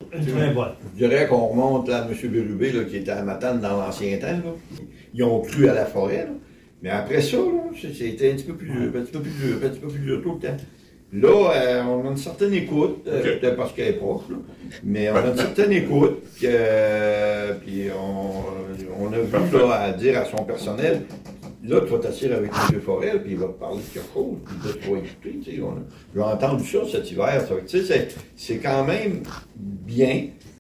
Très bonne. Je dirais qu'on remonte là, à M. Bérubé, là, qui était à Matane dans l'ancien temps. Là. Ils ont cru à la forêt. Là. Mais après ça, c'était un petit peu plus dur, un petit peu plus dur, un petit peu plus dur tout le temps. Là, on a une certaine écoute, peut-être parce qu'elle est proche, là, mais on a une certaine écoute, puis on a vu là, à dire à son personnel, là, tu vas t'asseoir avec M. Forel, puis il va te parler de quelque chose, puis là, tu vas écouter, tu sais, j'ai entendu ça cet hiver, ça, tu sais, c'est quand même bien,